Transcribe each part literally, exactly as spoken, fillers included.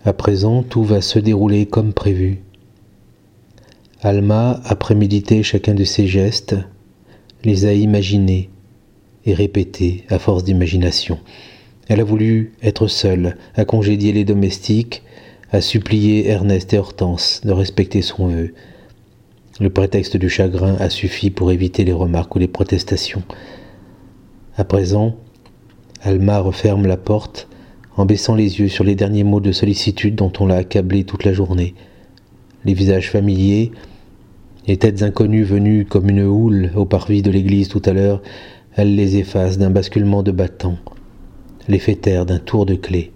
À présent, tout va se dérouler comme prévu. Alma a prémédité chacun de ses gestes, les a imaginés et répétés à force d'imagination. Elle a voulu être seule, a congédié les domestiques, a supplié Ernest et Hortense de respecter son vœu. Le prétexte du chagrin a suffi pour éviter les remarques ou les protestations. À présent, Alma referme la porte en baissant les yeux sur les derniers mots de sollicitude dont on l'a accablée toute la journée. Les visages familiers, les têtes inconnues venues comme une houle au parvis de l'église tout à l'heure, elle les efface d'un basculement de battant, les fait taire d'un tour de clé.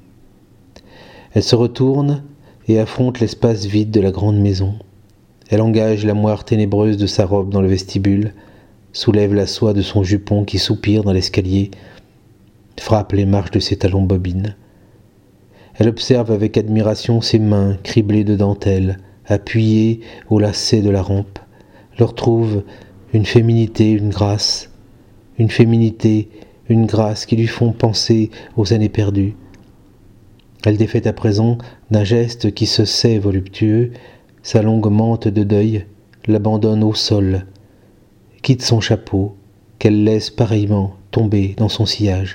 Elle se retourne et affronte l'espace vide de la grande maison. Elle engage la moire ténébreuse de sa robe dans le vestibule, soulève la soie de son jupon qui soupire dans l'escalier, frappe les marches de ses talons bobines. Elle observe avec admiration ses mains criblées de dentelles, appuyées au lacet de la rampe, leur trouve une féminité, une grâce, une féminité, une grâce qui lui font penser aux années perdues. Elle défait à présent d'un geste qui se sait voluptueux, sa longue mante de deuil, l'abandonne au sol, quitte son chapeau, qu'elle laisse pareillement tomber dans son sillage.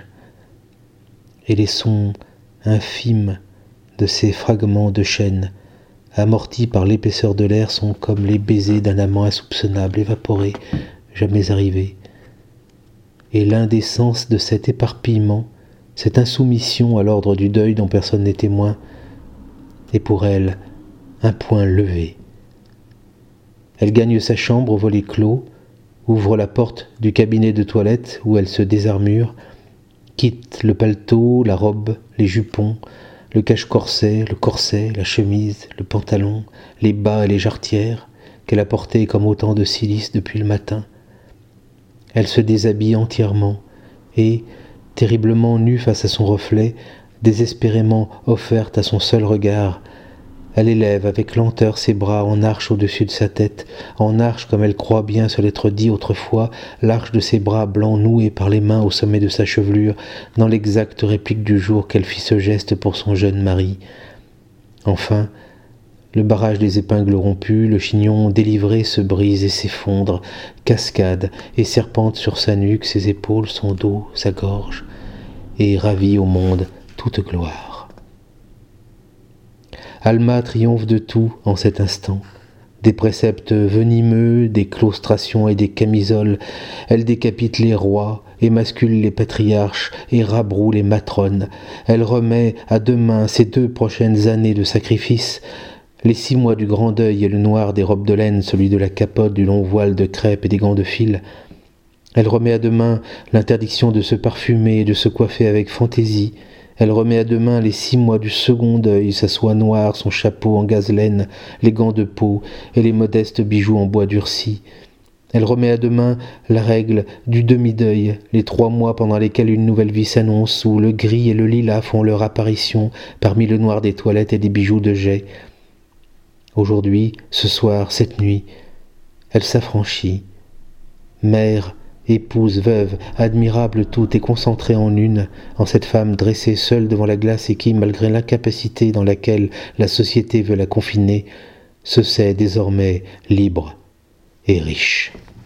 Et les sons infimes de ces fragments de chaîne, amortis par l'épaisseur de l'air, sont comme les baisers d'un amant insoupçonnable, évaporé, jamais arrivé. Et l'indécence de cet éparpillement, cette insoumission à l'ordre du deuil dont personne n'est témoin, est pour elle un point levé. Elle gagne sa chambre au volet clos, ouvre la porte du cabinet de toilette où elle se désarmure, quitte le paletot, la robe, les jupons, le cache-corset, le corset, la chemise, le pantalon, les bas et les jarretières qu'elle a portés comme autant de silice depuis le matin. Elle se déshabille entièrement et, terriblement nue face à son reflet, désespérément offerte à son seul regard, elle élève avec lenteur ses bras en arche au-dessus de sa tête, en arche comme elle croit bien se l'être dit autrefois, l'arche de ses bras blancs noués par les mains au sommet de sa chevelure, dans l'exacte réplique du jour qu'elle fit ce geste pour son jeune mari. Enfin, le barrage des épingles rompues, le chignon délivré se brise et s'effondre, cascade et serpente sur sa nuque, ses épaules, son dos, sa gorge, et ravit au monde toute gloire. Alma triomphe de tout en cet instant. Des préceptes venimeux, des claustrations et des camisoles, elle décapite les rois, émascule les patriarches et rabroue les matrones. Elle remet à demain ces deux prochaines années de sacrifice, les six mois du grand deuil et le noir des robes de laine, celui de la capote, du long voile de crêpe et des gants de fil. Elle remet à demain l'interdiction de se parfumer et de se coiffer avec fantaisie. Elle remet à demain les six mois du second deuil, sa soie noire, son chapeau en gazelaine, les gants de peau et les modestes bijoux en bois durci. Elle remet à demain la règle du demi-deuil, les trois mois pendant lesquels une nouvelle vie s'annonce, où le gris et le lilas font leur apparition parmi le noir des toilettes et des bijoux de jais. Aujourd'hui, ce soir, cette nuit, elle s'affranchit. Mère, épouse, veuve, admirable toute et concentrée en une, en cette femme dressée seule devant la glace et qui, malgré l'incapacité dans laquelle la société veut la confiner, se sait désormais libre et riche.